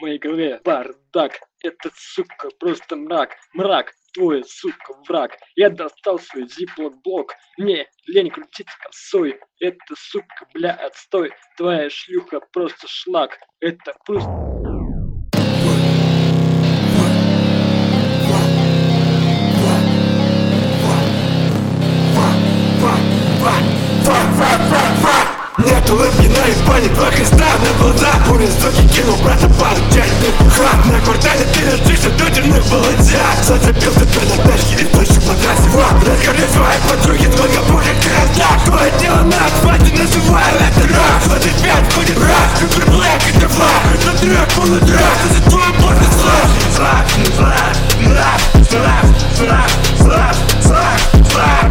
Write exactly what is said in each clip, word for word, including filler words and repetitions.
моей голове бардак. Это, сука, просто мрак, мрак, твой, сука, враг. Я достал свой зиплок-блок, мне лень крутить косой. Это, сука, бля, отстой, твоя шлюха просто шлак. Это просто... Нет улыбки на испане, два креста на глаза. Уровень стоки кинул брата пару дядь хат. На квартале ты лежишь от дудерных балансях. Зацепил ты на тачке и точно подрасила. Расскажи своей подруге, сколько будет красок. Твое дело на асфальте, называю это раз. двадцать пять будет раз, Супер Блэк это флаг. Это трек полный драк, это за твой после слав. Слав, слав, слав, слав, слав, слав, слав, слав.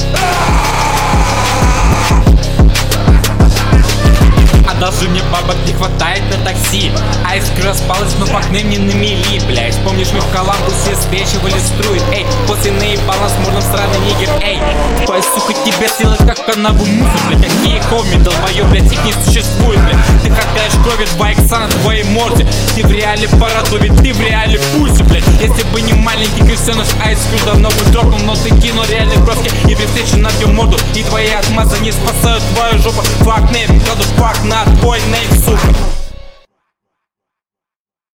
Даже мне бабок не хватает на такси. А искра распалась, но пахнем не на мели, блядь. Помнишь, мы в Коламбусе спечивали струи. Эй, после наебала с морным сраный нигер. Эй, твоя сука тебя съела как канаву мусор, блядь. Какие хоми, долбоёб, блядь, их не существует, блядь. Ты катаешь крови, два икса на твоей морде. Ты в реале парадове, ты в реале пульсе, блядь. Если бы не маленький крестёныш, айскру давно бы дропнул. Но ты кинул реальные броски и при встрече на твою морду. И твои отмазы не спасают твою жопу. Фак нейм, кладу фак на твой нейм, сука.